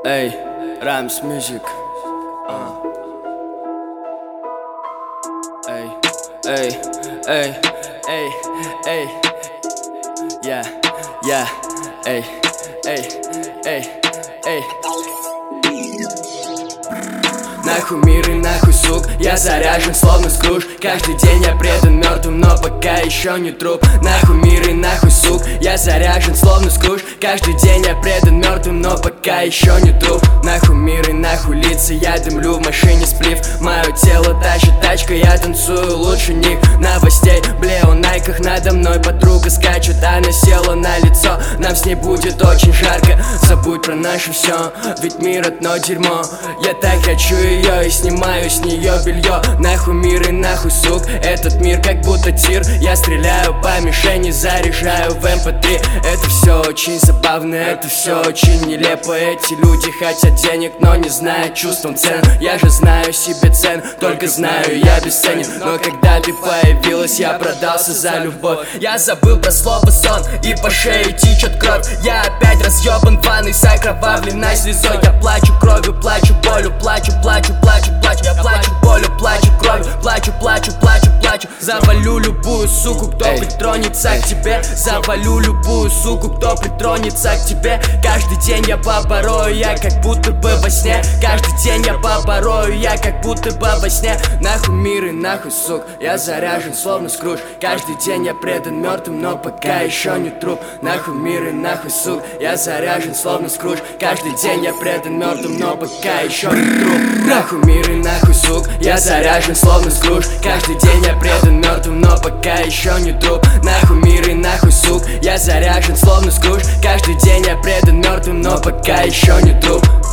Эй, Rhymes Music. Эй, эй, эй, эй, эй. Yeah, yeah, эй, эй, эй, эй. Нахуй мир и нахуй сук, я заряжен словно скруж. Каждый день я предан мертвым, но пока еще не труп. Нахуй мир и нахуй сук, я заряжен словно скруж. Каждый день я предан мертвым, но пока еще не труп. Нахуй мир и нахуй лица, я дымлю в машине сплив. Мое тело тащит тачка, я танцую лучше них. Новостей, в найках надо мной подруга скачет. Она села на лицо, нам с ней будет очень жарко. Забудь про наше все, ведь мир одно дерьмо. Я так хочу ее и снимаю с нее белье. Нахуй мир и нахуй сук, этот мир как будто тир. Я стреляю по мишени, заряжаю в MP3. Это все очень забавно, это все очень нелепо. Эти люди хотят денег, но не знают чувством цен. Я же знаю себе цен, только знаю я бесценен. Но когда ты появилась, я продался за любовь. Я забыл про слово сон, и по шее течет кровь. Я опять разъебан в ванной с окровавленной слезой. Я плачу кровью, плачу болью, плачу, плачу, плачу, плачу. Я плачу болью, плачу кровью, плачу, плачу, плачу, плачу. Завалю любую суку, кто притронется к тебе. Завалю любую суку, кто притронется к тебе. Каждый день я поборою, я как будто бы во сне. Каждый день я поборою, я как будто бы во сне. Нахуй мир и нахуй сук, я заряжен словно скруж. Каждый день я предан мертвым, но пока еще не труп. Нахуй мир и нахуй сук, я заряжен словно скруж. Каждый день я предан мертвым, но пока еще не труп. Нахуй мир и нахуй сук, я заряжен словно скруж. Каждый день я предан мертвым, но пока еще не труп. Нахуй мир и нахуй сук, я заряжен словно скруж. Каждый день я предан мертвым, но пока еще не труп.